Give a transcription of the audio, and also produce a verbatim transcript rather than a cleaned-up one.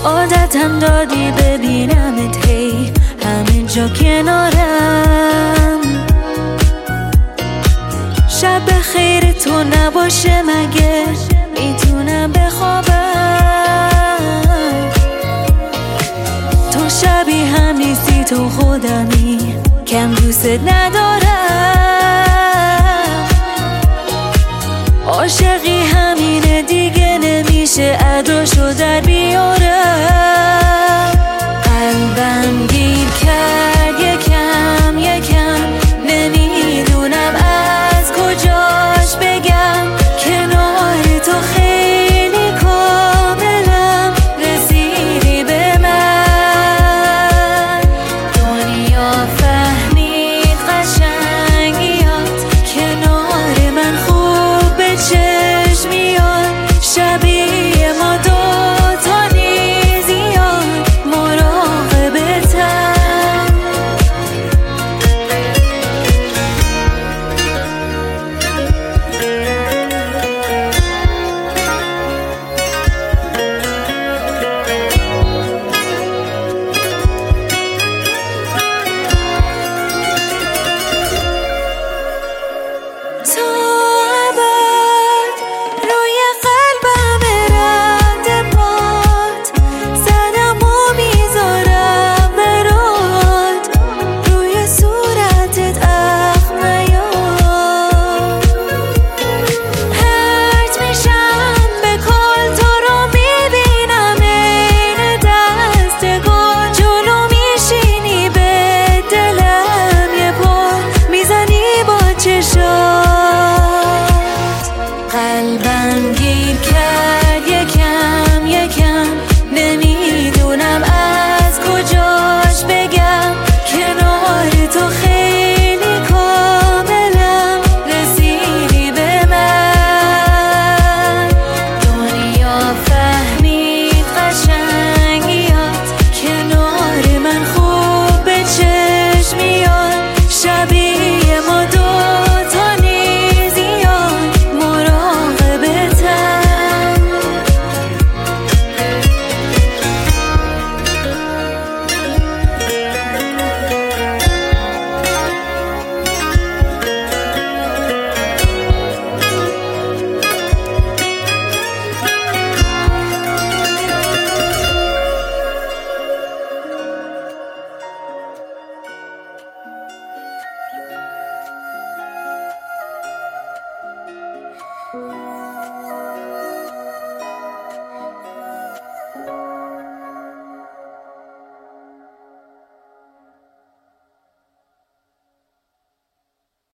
عادتم دادی ببینمت هی همین جا کنارم. شب خیر تو نباشه مگه میتونم بخوابم؟ تو شبیه هم نیستی، تو خودمی، کم دوست ندارم. عاشقی همینه دیگه، نمیشه اداشو در بیارم. قلبم گیر کرد یکم یکم، نمیدونم از کجاش بگم. کنار تو خیلی کاملم، رسیدی به من. دنیا فهمید قشنگیات، کنار من خوب به چشم میاد. شبیه ما دوتا نیزیان، مراقبتم. قلبم گیر کرد یکم یکم، نمیدونم از کجاش بگم. کنار تو خیلی کاملم، رسیدی به من. دنیا فهمید قشنگیات، کنار من خوب به چشم میاد. شبیه ما دوتا نیزیان، Thank you.